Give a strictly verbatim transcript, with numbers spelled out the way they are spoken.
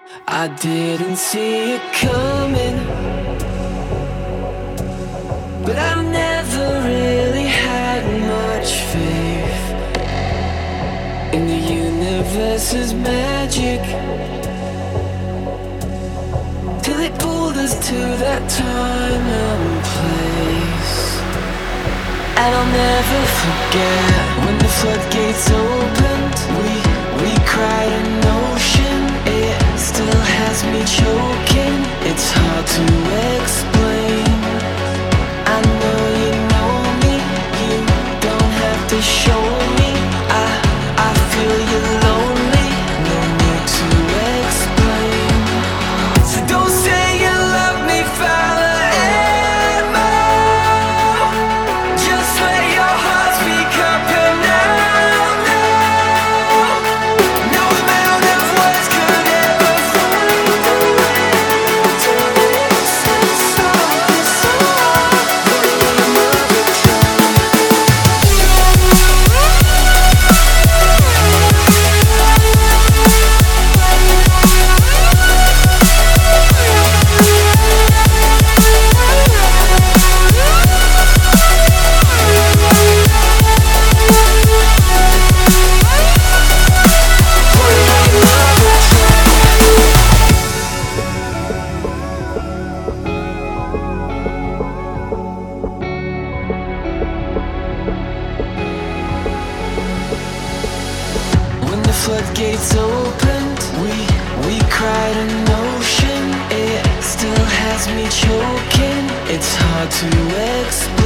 I didn't see it coming, but I never really had much faith in the universe's magic, till it pulled us to that time and place. And I'll never forget when the floodgates opened. We, we cried an ocean. It still has me choking. It's hard to explain. I know you know me. You don't have to show me. I, I feel you're lonely. No need to explain. So don't say you love me forever. Just let your heart speak up and out now. No amount of words could ever find the way to this. So, so, when the floodgates opened, we, we cried an ocean. It still has me choking. It's hard to explain.